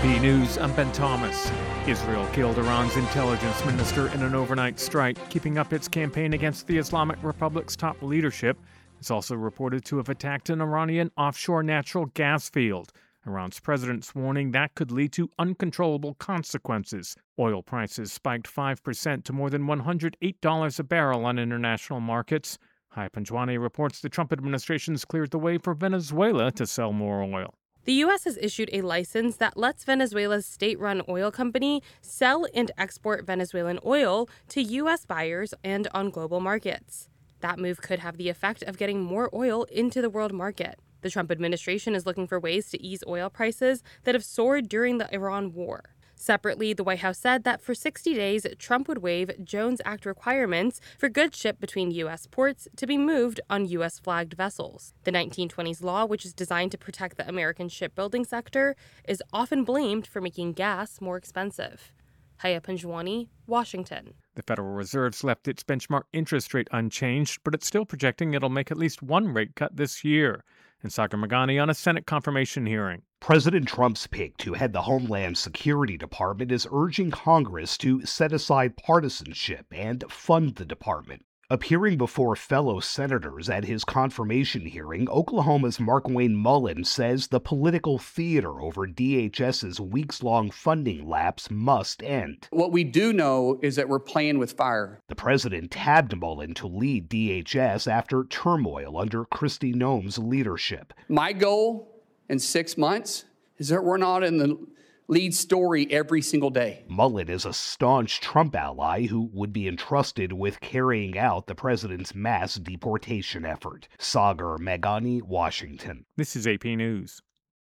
AP News, I'm Ben Thomas. Israel killed Iran's intelligence minister in an overnight strike, keeping up its campaign against the Islamic Republic's top leadership. It's also reported to have attacked an Iranian offshore natural gas field. Iran's president's warning that could lead to uncontrollable consequences. Oil prices spiked 5% to more than $108 a barrel on international markets. Haya Panjwani reports the Trump administration's cleared the way for Venezuela to sell more oil. The U.S. has issued a license that lets Venezuela's state-run oil company sell and export Venezuelan oil to U.S. buyers and on global markets. That move could have the effect of getting more oil into the world market. The Trump administration is looking for ways to ease oil prices that have soared during the Iran war. Separately, the White House said that for 60 days, Trump would waive Jones Act requirements for goods shipped between U.S. ports to be moved on U.S.-flagged vessels. The 1920s law, which is designed to protect the American shipbuilding sector, is often blamed for making gas more expensive. Haya Panjwani, Washington. The Federal Reserve's left its benchmark interest rate unchanged, but it's still projecting it'll make at least one rate cut this year. And Sagar Meghani on a Senate confirmation hearing. President Trump's pick to head the Homeland Security Department is urging Congress to set aside partisanship and fund the department. Appearing before fellow senators at his confirmation hearing, Oklahoma's Markwayne Mullin says the political theater over DHS's weeks-long funding lapse must end. What we do know is that we're playing with fire. The president tabbed Mullin to lead DHS after turmoil under Kristi Noem's leadership. My goal in 6 months is that we're not in the lead story every single day. Mullin is a staunch Trump ally who would be entrusted with carrying out the president's mass deportation effort. Sagar Meghani, Washington. This is AP News.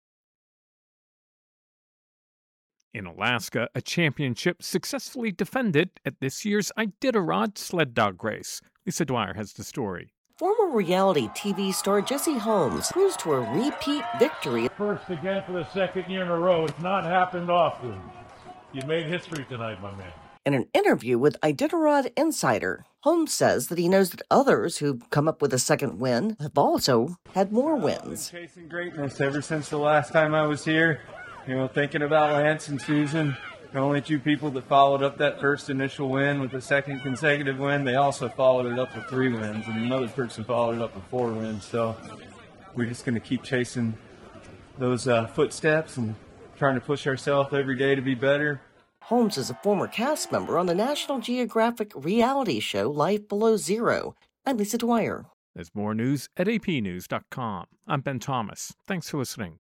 In Alaska, a championship successfully defended at this year's Iditarod sled dog race. Lisa Dwyer has the story. Former reality TV star Jesse Holmes cruised to a repeat victory. First again for the second year in a row. It's not happened often. You made history tonight, my man. In an interview with Iditarod Insider, Holmes says that he knows that others who've come up with a second win have also had more wins. I've been chasing greatness ever since the last time I was here. Thinking about Lance and Susan. The only two people that followed up that first initial win with a second consecutive win, they also followed it up with 3 wins, and another person followed it up with 4 wins. So we're just going to keep chasing those footsteps and trying to push ourselves every day to be better. Holmes is a former cast member on the National Geographic reality show Life Below Zero. I'm Lisa Dwyer. There's more news at apnews.com. I'm Ben Thomas. Thanks for listening.